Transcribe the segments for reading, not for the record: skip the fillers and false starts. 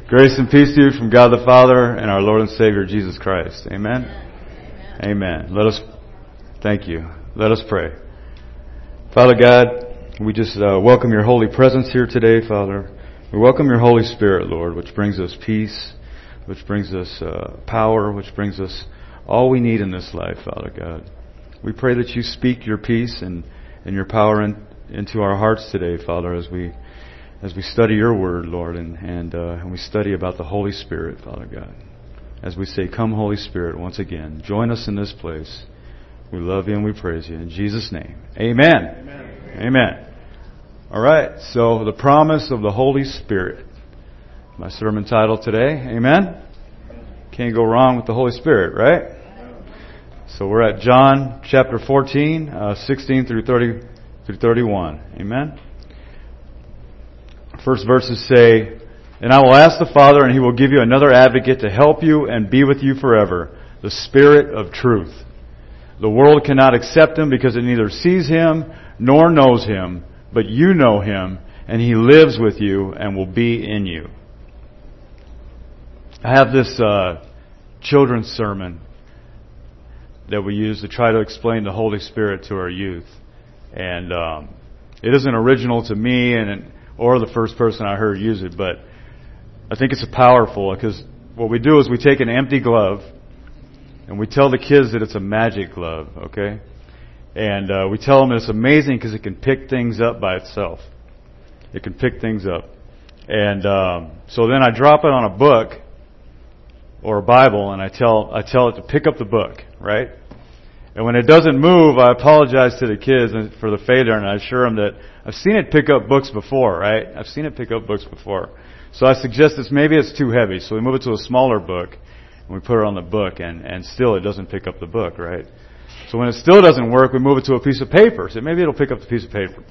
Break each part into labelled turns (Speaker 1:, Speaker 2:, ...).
Speaker 1: Grace and peace to you from God the Father and our Lord and Savior Jesus Christ. Amen? Amen. Thank you. Let us pray. Father God, we just welcome your holy presence here today, Father. We welcome your Holy Spirit, Lord, which brings us peace, which brings us power, which brings us all we need in this life, Father God. We pray that you speak your peace and your power into our hearts today, Father, as we study your word, Lord, and we study about the Holy Spirit, Father God. As we say, come Holy Spirit, once again, join us in this place. We love you and we praise you. In Jesus' name, amen. Amen. Amen. All right, so the promise of the Holy Spirit. My sermon title today, amen? Can't go wrong with the Holy Spirit, right? So we're at John chapter 14, 16 through 31. Amen? First verses say, "And I will ask the Father, and He will give you another advocate to help you and be with you forever, the Spirit of truth. The world cannot accept Him because it neither sees Him nor knows Him, but you know Him, and He lives with you and will be in you." I have this children's sermon that we use to try to explain the Holy Spirit to our youth. And it isn't original to me or the first person I heard use it, but I think it's powerful because what we do is we take an empty glove and we tell the kids that it's a magic glove, okay? And we tell them it's amazing because it can pick things up by itself. It can pick things up. And so then I drop it on a book or a Bible, and I tell it to pick up the book, right? And when it doesn't move, I apologize to the kids for the failure, and I assure them that I've seen it pick up books before, right? I've seen it pick up books before. So I suggest maybe it's too heavy, so we move it to a smaller book, and we put it on the book, and still it doesn't pick up the book, right? So when it still doesn't work, we move it to a piece of paper, so maybe it'll pick up the piece of paper.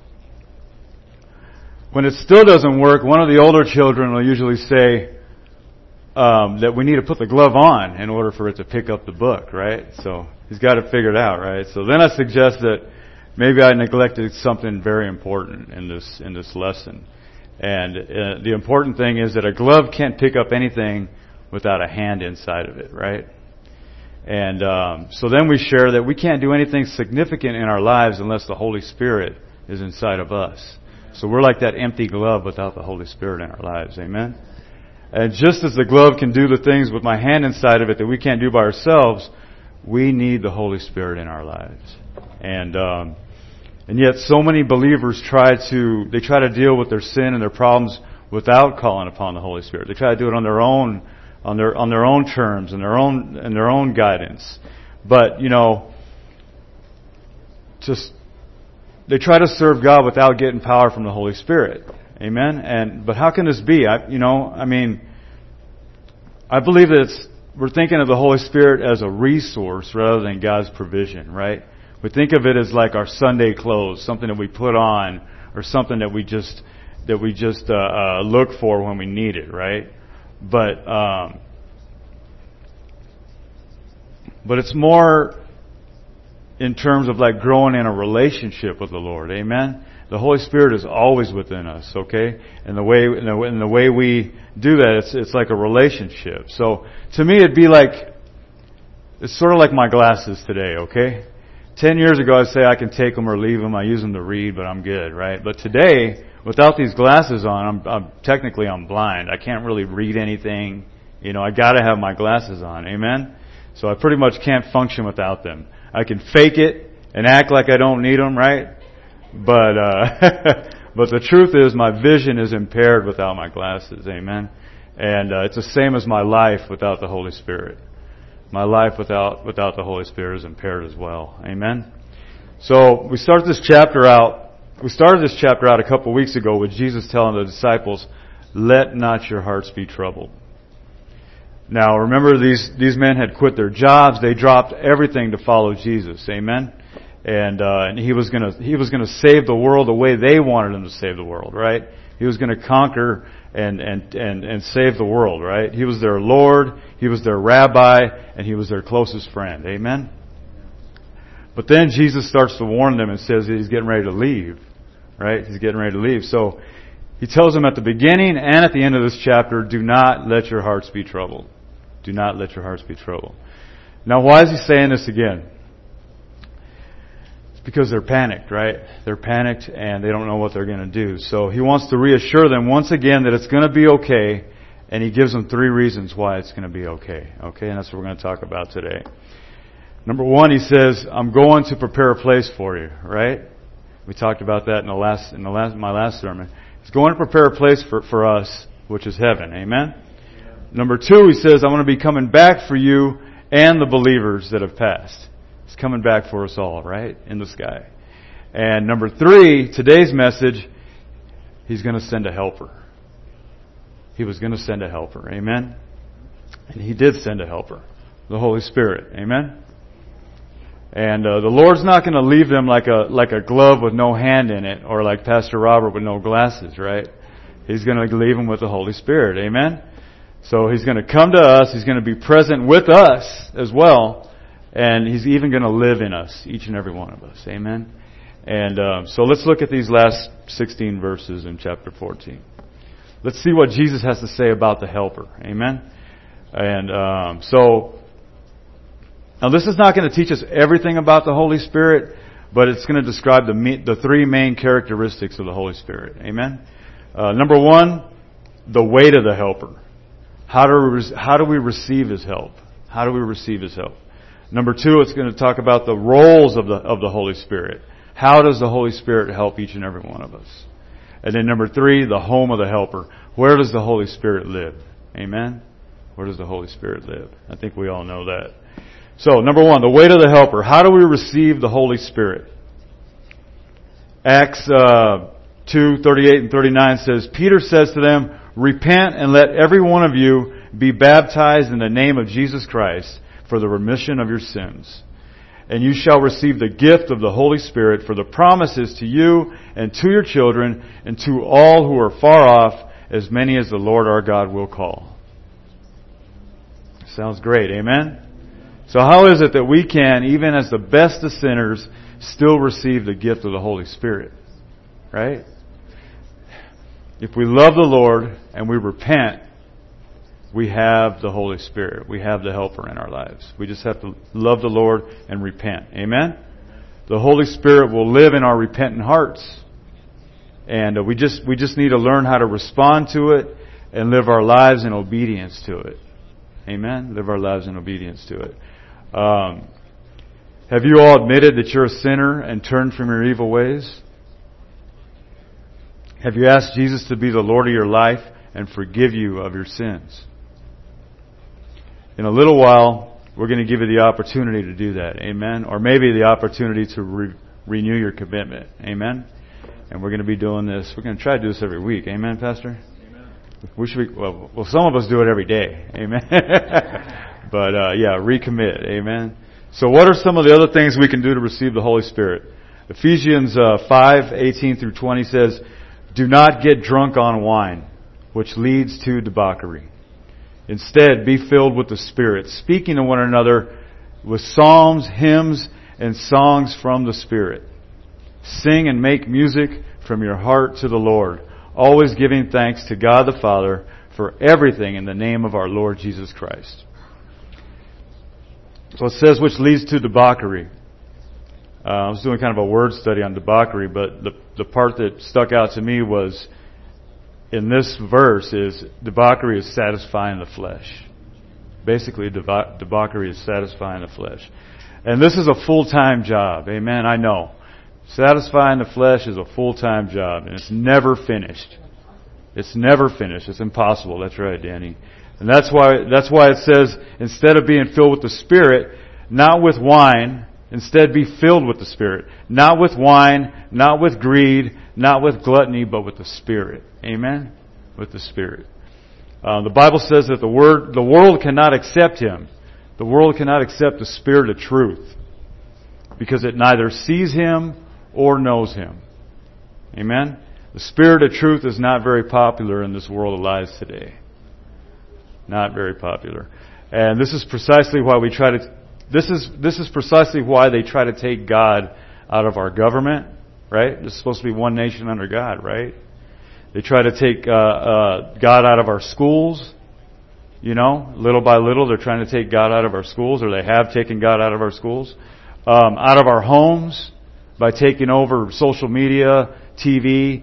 Speaker 1: When it still doesn't work, one of the older children will usually say that we need to put the glove on in order for it to pick up the book, right? So he's got it figured out, right? So then I suggest that maybe I neglected something very important in this lesson. And the important thing is that a glove can't pick up anything without a hand inside of it, right? And so then we share that we can't do anything significant in our lives unless the Holy Spirit is inside of us. So we're like that empty glove without the Holy Spirit in our lives. Amen? And just as the glove can do the things with my hand inside of it that we can't do by ourselves, we need the Holy Spirit in our lives. And yet so many believers try to deal with their sin and their problems without calling upon the Holy Spirit. They try to do it on their own terms and their own guidance. But, they try to serve God without getting power from the Holy Spirit. Amen? But how can this be? I believe that we're thinking of the Holy Spirit as a resource rather than God's provision, right? We think of it as like our Sunday clothes, something that we put on, or something that we just look for when we need it, right? But it's more in terms of like growing in a relationship with the Lord. Amen? The Holy Spirit is always within us, okay? And the way we do that, it's like a relationship. So to me, it'd be like, it's sort of like my glasses today, okay? 10 years ago, I'd say I can take them or leave them. I use them to read, but I'm good, right? But today, without these glasses on, I'm blind. I can't really read anything. I gotta have my glasses on. Amen? So I pretty much can't function without them. I can fake it and act like I don't need them, right? But the truth is my vision is impaired without my glasses. Amen? And it's the same as my life without the Holy Spirit. My life without the Holy Spirit is impaired as well. Amen? So we started this chapter out a couple of weeks ago with Jesus telling the disciples, "Let not your hearts be troubled." Now remember, these men had quit their jobs. They dropped everything to follow Jesus. Amen? And he was gonna save the world the way they wanted him to save the world, right? He was gonna conquer and save the world, right? He was their Lord, He was their rabbi, and He was their closest friend. Amen? But then Jesus starts to warn them and says that He's getting ready to leave, right? He's getting ready to leave. So He tells them at the beginning and at the end of this chapter, do not let your hearts be troubled. Do not let your hearts be troubled. Now, why is he saying this again? It's because they're panicked, right? They're panicked and they don't know what they're going to do. So he wants to reassure them once again that it's going to be okay, and he gives them 3 reasons why it's going to be okay. Okay, and that's what we're going to talk about today. Number 1, he says, I'm going to prepare a place for you, right? We talked about that in my last sermon. He's going to prepare a place for us, which is heaven. Amen? Number 2, he says, I'm going to be coming back for you and the believers that have passed. He's coming back for us all, right? In the sky. And number 3, today's message, he's going to send a helper. He was going to send a helper. Amen? And he did send a helper. The Holy Spirit. Amen? And the Lord's not going to leave them like a glove with no hand in it, or like Pastor Robert with no glasses, right? He's going to leave them with the Holy Spirit. Amen? So he's going to come to us. He's going to be present with us as well. And he's even going to live in us, each and every one of us. Amen? And so let's look at these last 16 verses in chapter 14. Let's see what Jesus has to say about the helper. Amen? And so... Now, this is not going to teach us everything about the Holy Spirit, but it's going to describe the 3 main characteristics of the Holy Spirit. Amen? Number 1, the weight of the helper. How do we receive His help? How do we receive His help? Number 2, it's going to talk about the roles of the Holy Spirit. How does the Holy Spirit help each and every one of us? And then number 3, the home of the helper. Where does the Holy Spirit live? Amen? Where does the Holy Spirit live? I think we all know that. So, number 1, the weight of the helper. How do we receive the Holy Spirit? Acts 2:38 and 39 says, Peter says to them, repent and let every one of you be baptized in the name of Jesus Christ for the remission of your sins. And you shall receive the gift of the Holy Spirit, for the promises to you and to your children and to all who are far off, as many as the Lord our God will call. Sounds great, amen? So how is it that we can, even as the best of sinners, still receive the gift of the Holy Spirit? Right? If we love the Lord and we repent, we have the Holy Spirit. We have the helper in our lives. We just have to love the Lord and repent. Amen? The Holy Spirit will live in our repentant hearts. And we just need to learn how to respond to it and live our lives in obedience to it. Amen? Live our lives in obedience to it. Have you all admitted that you're a sinner and turned from your evil ways? Have you asked Jesus to be the Lord of your life and forgive you of your sins? In a little while, we're going to give you the opportunity to do that. Amen? Or maybe the opportunity to renew your commitment. Amen? And we're going to be doing this. We're going to try to do this every week. Amen, Pastor? Amen. We should be, well, some of us do it every day. Amen? But, recommit. Amen? So what are some of the other things we can do to receive the Holy Spirit? Ephesians 5:18 through 20 says, do not get drunk on wine, which leads to debauchery. Instead, be filled with the Spirit, speaking to one another with psalms, hymns, and songs from the Spirit. Sing and make music from your heart to the Lord, always giving thanks to God the Father for everything in the name of our Lord Jesus Christ. So it says, which leads to debauchery. I was doing kind of a word study on debauchery, but the part that stuck out to me was, in this verse, is debauchery is satisfying the flesh. Basically, debauchery is satisfying the flesh. And this is a full-time job. Amen? I know. Satisfying the flesh is a full-time job, and it's never finished. It's never finished. It's impossible. That's right, Danny. And that's why it says, instead of being filled with the Spirit, not with wine, instead be filled with the Spirit. Not with wine, not with greed, not with gluttony, but with the Spirit. Amen? With the Spirit. The Bible says that the world cannot accept Him. The world cannot accept the Spirit of truth, because it neither sees Him or knows Him. Amen? The Spirit of truth is not very popular in this world of lies today. Not very popular. And this is precisely why this is precisely why they try to take God out of our government, right? This is supposed to be one nation under God, right? They try to take God out of our schools. You know, little by little, they're trying to take God out of our schools, or they have taken God out of our schools. Out of our homes by taking over social media, TV,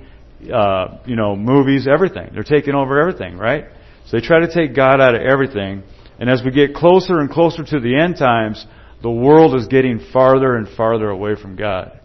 Speaker 1: movies, everything. They're taking over everything, right? So they try to take God out of everything. And as we get closer and closer to the end times, the world is getting farther and farther away from God.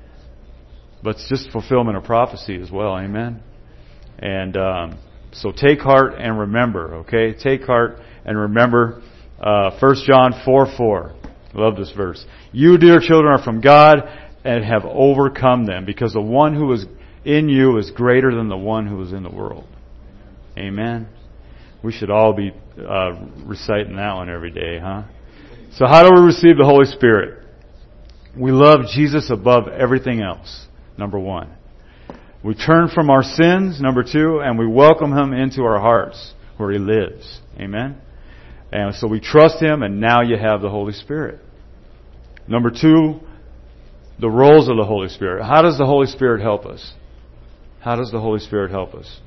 Speaker 1: But it's just fulfillment of prophecy as well, amen? And so take heart and remember, okay? Take heart and remember 1 John 4:4. I love this verse. You, dear children, are from God and have overcome them, because the one who is in you is greater than the one who is in the world. Amen? We should all be reciting that one every day, huh? So how do we receive the Holy Spirit? We love Jesus above everything else, number one. We turn from our sins, number two, and we welcome Him into our hearts where He lives. Amen? And so we trust Him, and now you have the Holy Spirit. Number two, the roles of the Holy Spirit. How does the Holy Spirit help us? How does the Holy Spirit help us?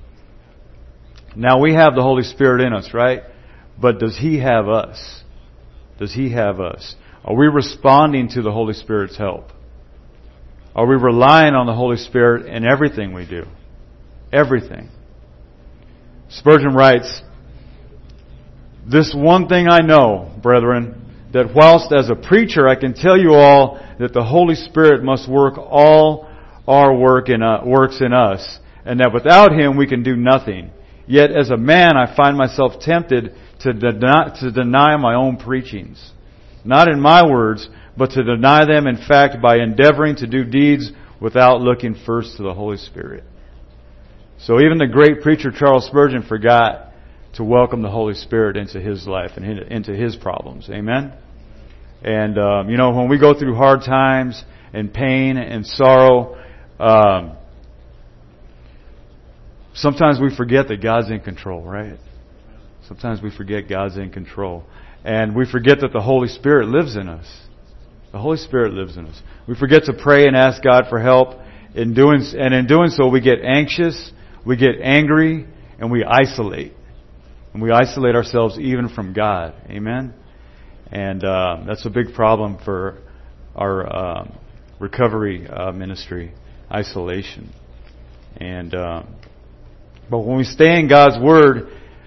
Speaker 1: Now we have the Holy Spirit in us, right? But does He have us? Does He have us? Are we responding to the Holy Spirit's help? Are we relying on the Holy Spirit in everything we do? Everything. Spurgeon writes, "This one thing I know, brethren, that whilst as a preacher I can tell you all that the Holy Spirit must work all our works in us, and that without Him we can do nothing. Yet as a man I find myself tempted to deny my own preachings. Not in my words, but to deny them in fact by endeavoring to do deeds without looking first to the Holy Spirit." So even the great preacher Charles Spurgeon forgot to welcome the Holy Spirit into his life and into his problems. Amen? And, when we go through hard times and pain and sorrow, sometimes we forget that God's in control, right? Sometimes we forget God's in control. And we forget that the Holy Spirit lives in us. The Holy Spirit lives in us. We forget to pray and ask God for help. In doing so, we get anxious, we get angry, and we isolate. And we isolate ourselves even from God. Amen? And that's a big problem for our recovery ministry, isolation. And but when we stay in God's Word,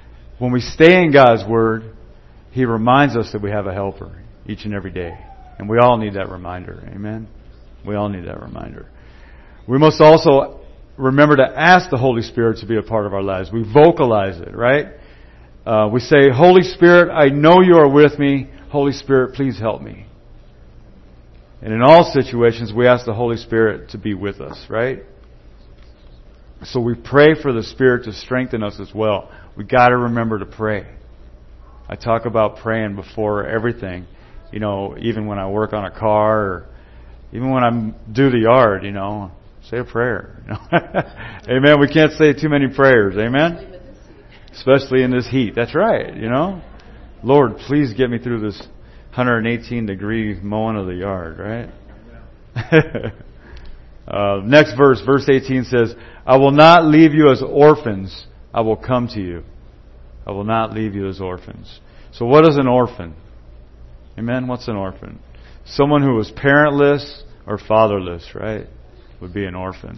Speaker 1: He reminds us that we have a helper each and every day. And we all need that reminder. Amen? We all need that reminder. We must also remember to ask the Holy Spirit to be a part of our lives. We vocalize it, right? We say, "Holy Spirit, I know you are with me. Holy Spirit, please help me." And in all situations, we ask the Holy Spirit to be with us, right? So we pray for the Spirit to strengthen us as well. We got to remember to pray. I talk about praying before everything. Even when I work on a car, or even when I do the yard, say a prayer. Amen. We can't say too many prayers. Amen. Especially in this heat. That's right. Lord, please get me through this 118 degree mowing of the yard, right? Next verse 18 says, "I will not leave you as orphans. I will come to you." I will not leave you as orphans. So what is an orphan? Amen? What's an orphan? Someone who is parentless or fatherless, right? Would be an orphan.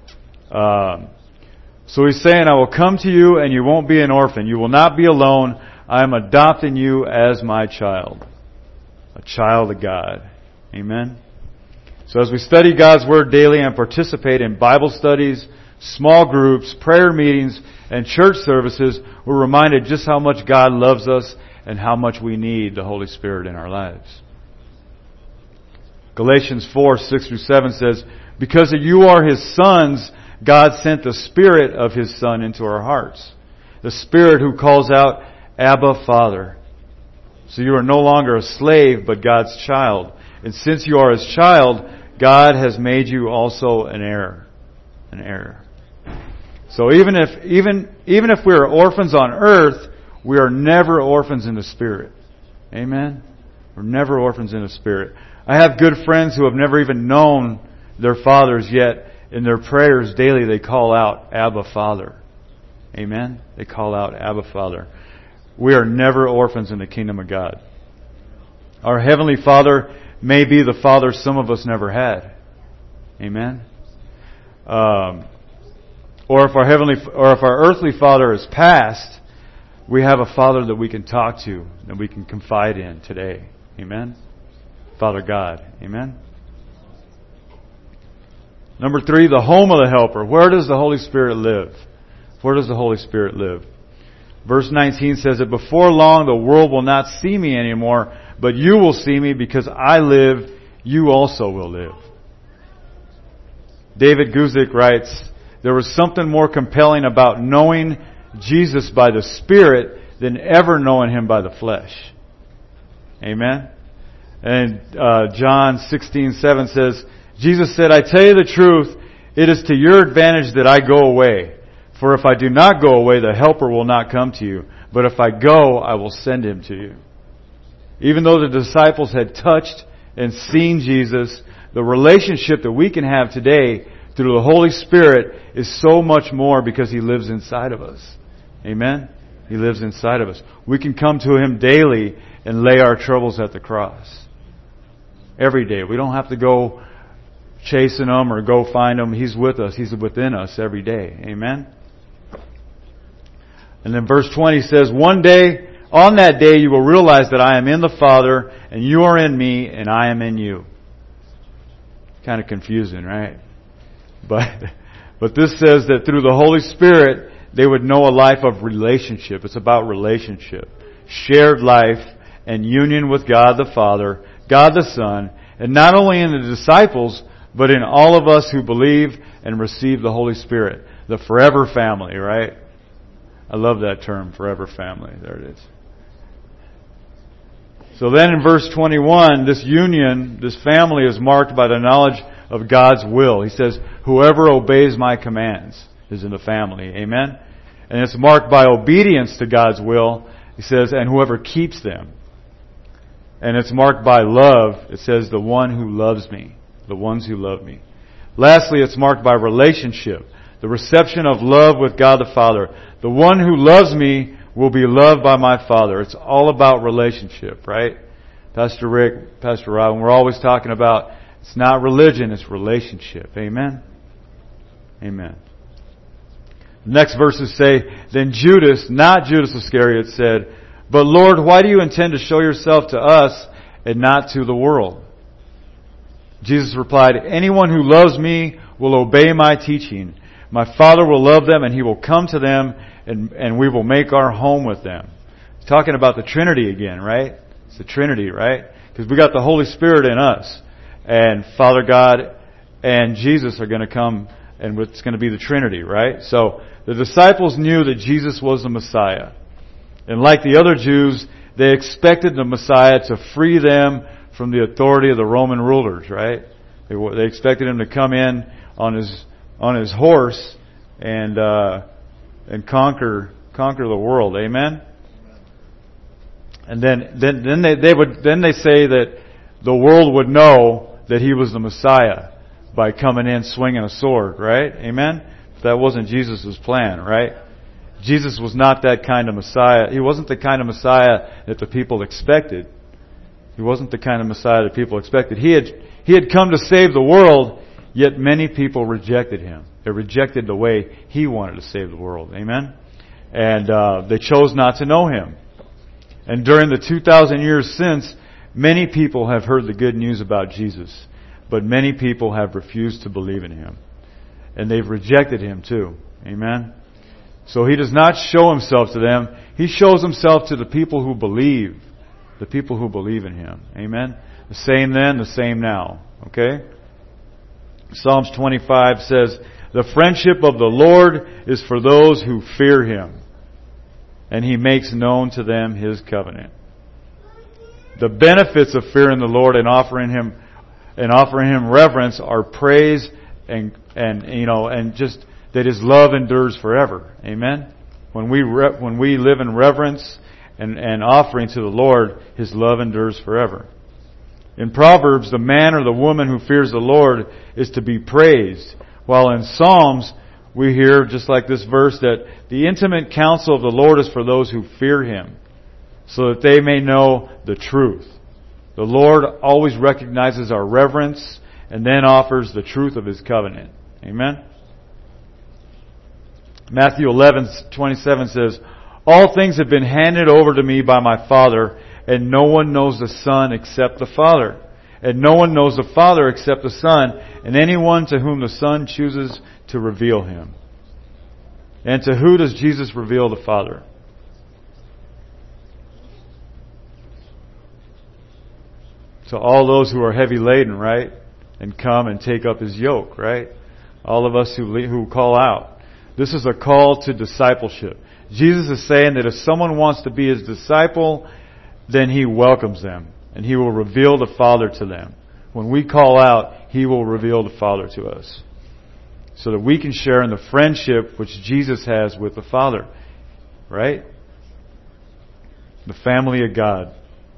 Speaker 1: So he's saying, "I will come to you and you won't be an orphan. You will not be alone. I am adopting you as my child." A child of God. Amen? So as we study God's Word daily and participate in Bible studies, small groups, prayer meetings, and church services, we're reminded just how much God loves us and how much we need the Holy Spirit in our lives. Galatians 4:6-7 says, "Because you are His sons, God sent the Spirit of His Son into our hearts. The Spirit who calls out, 'Abba, Father.' So you are no longer a slave, but God's child. And since you are His child, God has made you also an heir." An heir. So even if we are orphans on earth, we are never orphans in the Spirit. Amen? We're never orphans in the Spirit. I have good friends who have never even known their fathers yet, in their prayers daily, they call out, Abba, Father. Amen? They call out, Abba, Father. We are never orphans in the kingdom of God. Our Heavenly Father may be the Father some of us never had. Amen? Or if our earthly Father is passed, we have a Father that we can talk to, that we can confide in today. Amen? Father God. Amen? Number 3, the home of the Helper. Where does the Holy Spirit live? Where does the Holy Spirit live? Verse 19 says that before long the world will not see me anymore, but you will see me because I live, you also will live. David Guzik writes, there was something more compelling about knowing Jesus by the Spirit than ever knowing Him by the flesh. Amen? And John 16:7 says, Jesus said, I tell you the truth, it is to your advantage that I go away. For if I do not go away, the Helper will not come to you. But if I go, I will send Him to you. Even though the disciples had touched and seen Jesus, the relationship that we can have today through the Holy Spirit is so much more because He lives inside of us. Amen? He lives inside of us. We can come to Him daily and lay our troubles at the cross. Every day. We don't have to go chasing Him or go find Him. He's with us. He's within us every day. Amen? And then verse 20 says, one day, on that day you will realize that I am in the Father, and you are in me, and I am in you. Kind of confusing, right? But this says that through the Holy Spirit, they would know a life of relationship. It's about relationship. Shared life and union with God the Father, God the Son, and not only in the disciples, but in all of us who believe and receive the Holy Spirit. The forever family, right? I love that term, forever family. There it is. So then in verse 21, this union, this family is marked by the knowledge of God's will. He says, whoever obeys my commands is in the family. Amen? And it's marked by obedience to God's will. He says, and whoever keeps them. And it's marked by love. It says, the one who loves me. The ones who love me. Lastly, it's marked by relationship. The reception of love with God the Father. The one who loves me will be loved by my Father. It's all about relationship, right? Pastor Rick, Pastor Robin, we're always talking about it's not religion, it's relationship. Amen? Amen. The next verses say, then Judas, not Judas Iscariot, said, but Lord, why do you intend to show yourself to us and not to the world? Jesus replied, anyone who loves me will obey my teaching. My Father will love them and He will come to them and we will make our home with them. He's talking about the Trinity again, right? It's the Trinity, right? Because we got the Holy Spirit in us. And Father God and Jesus are going to come and it's going to be the Trinity, right? So the disciples knew that Jesus was the Messiah. And like the other Jews, they expected the Messiah to free them from the authority of the Roman rulers, right? They expected Him to come in on his horse and conquer the world. Amen. And then they say that the world would know that He was the Messiah by coming in swinging a sword, right? Amen. That wasn't Jesus' plan, right? Jesus was not that kind of Messiah. He wasn't the kind of Messiah that the people expected. He wasn't the kind of Messiah that people expected. He had come to save the world, yet many people rejected Him. They rejected the way He wanted to save the world. Amen? And they chose not to know Him. And during the 2,000 years since, many people have heard the good news about Jesus. But many people have refused to believe in Him. And they've rejected Him too. Amen? So He does not show Himself to them. He shows Himself to the people who believe. The people who believe in Him. Amen? The same then, the same now. Okay? Psalms 25 says, the friendship of the Lord is for those who fear Him, and He makes known to them His covenant. The benefits of fearing the Lord and offering Him reverence are praise and just that His love endures forever. Amen? When we live in reverence and offering to the Lord, His love endures forever. In Proverbs, the man or the woman who fears the Lord is to be praised. While in Psalms, we hear, just like this verse, that the intimate counsel of the Lord is for those who fear Him, so that they may know the truth. The Lord always recognizes our reverence and then offers the truth of His covenant. Amen? Matthew 11:27 says, "All things have been handed over to me by my Father, and no one knows the Son except the Father. And no one knows the Father except the Son, and anyone to whom the Son chooses to reveal Him." And to who does Jesus reveal the Father? To all those who are heavy laden, right? And come and take up His yoke, right? All of us who call out. This is a call to discipleship. Jesus is saying that if someone wants to be His disciple, then He welcomes them. And He will reveal the Father to them. When we call out, He will reveal the Father to us. So that we can share in the friendship which Jesus has with the Father. Right? The family of God.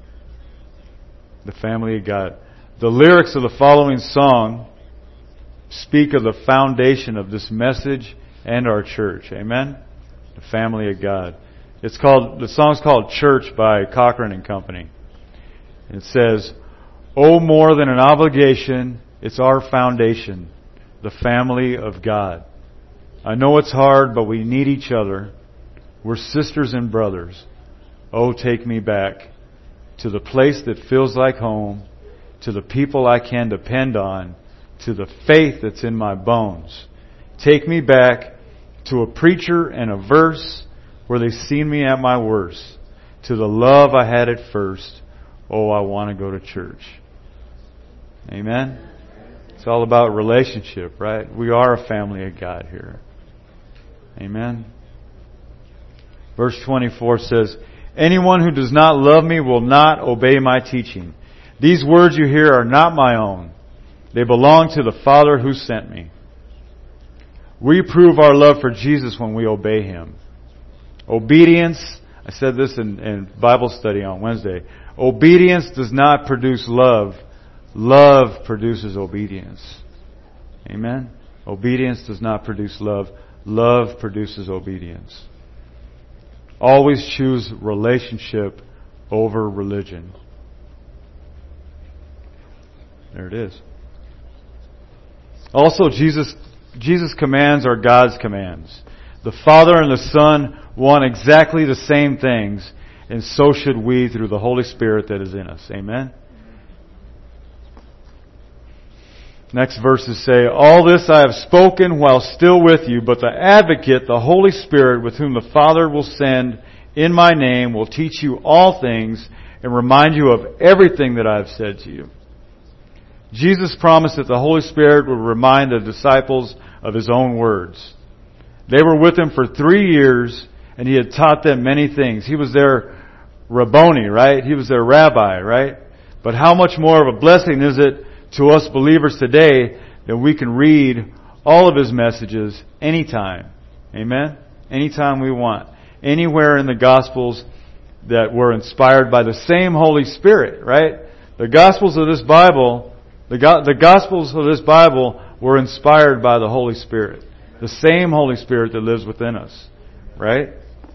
Speaker 1: The family of God. The lyrics of the following song speak of the foundation of this message and our church. Amen? The family of God. The song's called Church by Cochran and Company. It says, "Oh, more than an obligation, it's our foundation, the family of God. I know it's hard, but we need each other. We're sisters and brothers. Oh, take me back to the place that feels like home, to the people I can depend on, to the faith that's in my bones. Take me back to a preacher and a verse where they've seen me at my worst, to the love I had at first. Oh, I want to go to church." Amen? It's all about relationship, right? We are a family of God here. Amen? Verse 24 says, "Anyone who does not love me will not obey my teaching. These words you hear are not my own. They belong to the Father who sent me." We prove our love for Jesus when we obey Him. Obedience, I said this in Bible study on Wednesday. Obedience does not produce love. Love produces obedience. Amen? Obedience does not produce love. Love produces obedience. Always choose relationship over religion. There it is. Also, Jesus' commands are God's commands. The Father and the Son want exactly the same things, and so should we through the Holy Spirit that is in us. Amen? Next verses say, "All this I have spoken while still with you, but the Advocate, the Holy Spirit, with whom the Father will send in my name, will teach you all things and remind you of everything that I have said to you." Jesus promised that the Holy Spirit would remind the disciples of His own words. They were with Him for 3 years, and He had taught them many things. He was their Rabboni, right? He was their rabbi, right? But how much more of a blessing is it to us believers today that we can read all of His messages anytime. Amen? Anytime we want. Anywhere in the Gospels that were inspired by the same Holy Spirit, right? The Gospels of this Bible, the Gospels of this Bible were inspired by the Holy Spirit. The same Holy Spirit that lives within us. Right?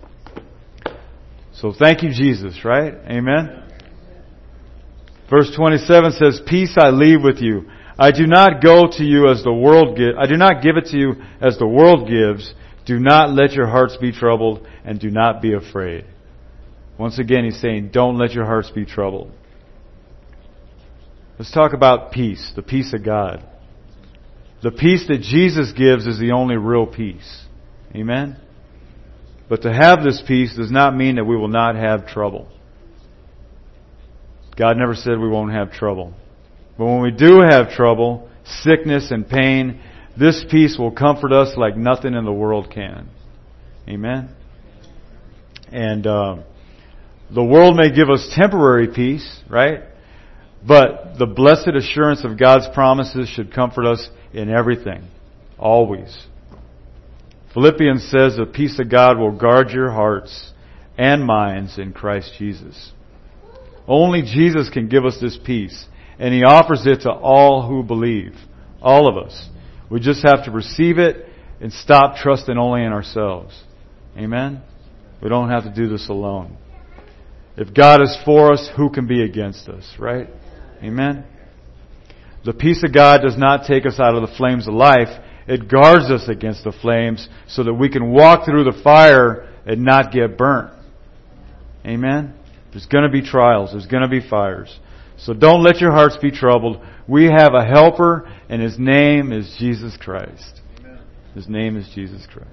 Speaker 1: So thank you, Jesus, right? Amen? Verse 27 says, "Peace I leave with you. I do not go to you as the world gives. I do not give it to you as the world gives. Do not let your hearts be troubled, and do not be afraid." Once again, He's saying, don't let your hearts be troubled. Let's talk about peace, the peace of God. The peace that Jesus gives is the only real peace. Amen? But to have this peace does not mean that we will not have trouble. God never said we won't have trouble. But when we do have trouble, sickness and pain, this peace will comfort us like nothing in the world can. Amen? And the world may give us temporary peace, right? But the blessed assurance of God's promises should comfort us in everything. Always. Philippians says the peace of God will guard your hearts and minds in Christ Jesus. Only Jesus can give us this peace. And He offers it to all who believe. All of us. We just have to receive it and stop trusting only in ourselves. Amen? We don't have to do this alone. If God is for us, who can be against us, right? Amen? The peace of God does not take us out of the flames of life. It guards us against the flames so that we can walk through the fire and not get burnt. Amen? There's going to be trials. There's going to be fires. So don't let your hearts be troubled. We have a helper, and His name is Jesus Christ. Amen. His name is Jesus Christ.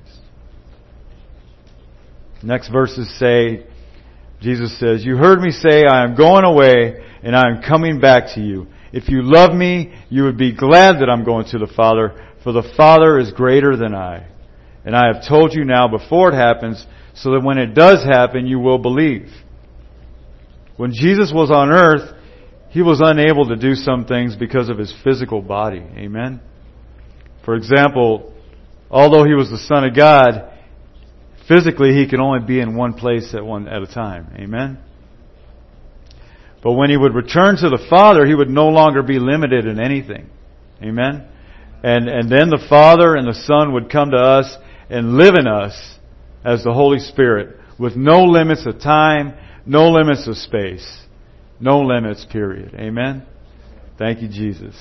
Speaker 1: Next verses say, Jesus says, "You heard me say, I am going away, and I am coming back to you. If you love me, you would be glad that I'm going to the Father, for the Father is greater than I. And I have told you now before it happens, so that when it does happen, you will believe." When Jesus was on earth, He was unable to do some things because of His physical body. Amen? For example, although He was the Son of God, physically He could only be in one place at a time. Amen? But when He would return to the Father, He would no longer be limited in anything. Amen? And then the Father and the Son would come to us and live in us as the Holy Spirit with no limits of time, no limits of space. No limits, period. Amen? Thank you, Jesus.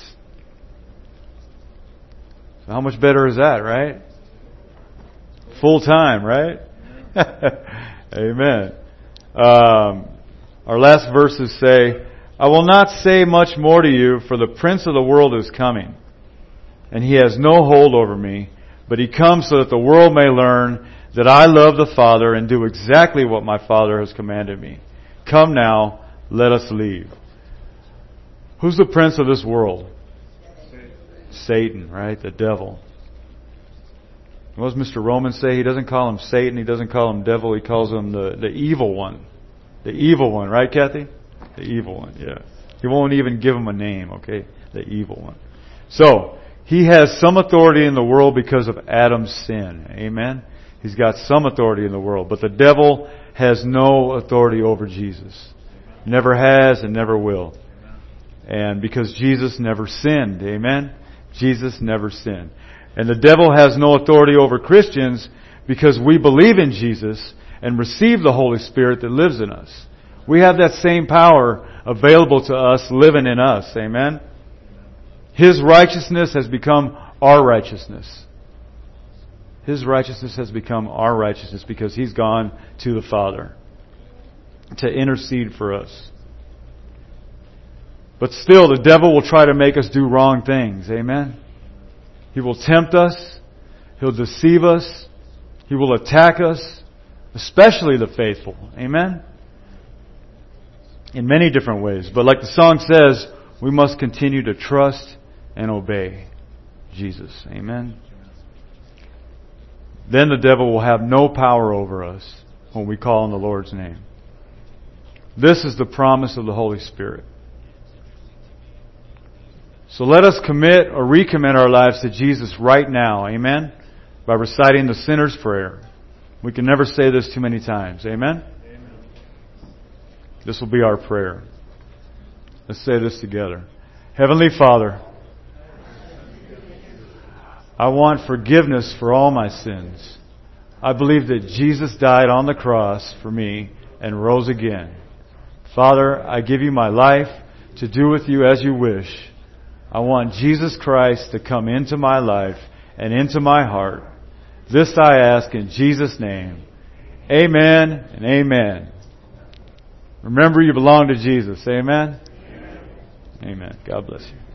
Speaker 1: So how much better is that, right? Full time, right? Amen. Our last verses say, "I will not say much more to you, for the prince of the world is coming, and he has no hold over me, but he comes so that the world may learn that I love the Father and do exactly what my Father has commanded me. Come now, let us leave." Who's the prince of this world? Satan, right? The devil. What does Mr. Roman say? He doesn't call him Satan. He doesn't call him devil. He calls him the evil one. The evil one, right, Kathy? The evil one, yeah. He won't even give him a name, okay? The evil one. So, he has some authority in the world because of Adam's sin. Amen? He's got some authority in the world. But the devil has no authority over Jesus. Never has and never will. And because Jesus never sinned. Amen? Jesus never sinned. And the devil has no authority over Christians because we believe in Jesus and receive the Holy Spirit that lives in us. We have that same power available to us, living in us. Amen? His righteousness has become our righteousness. His righteousness has become our righteousness because He's gone to the Father to intercede for us. But still, the devil will try to make us do wrong things. Amen? He will tempt us. He'll deceive us. He will attack us, especially the faithful. Amen? In many different ways. But like the song says, we must continue to trust and obey Jesus. Amen? Then the devil will have no power over us when we call on the Lord's name. This is the promise of the Holy Spirit. So let us commit or recommit our lives to Jesus right now. Amen? By reciting the sinner's prayer. We can never say this too many times. Amen? Amen. This will be our prayer. Let's say this together. Heavenly Father, I want forgiveness for all my sins. I believe that Jesus died on the cross for me and rose again. Father, I give you my life to do with you as you wish. I want Jesus Christ to come into my life and into my heart. This I ask in Jesus' name. Amen and amen. Remember, you belong to Jesus. Amen? Amen. God bless you.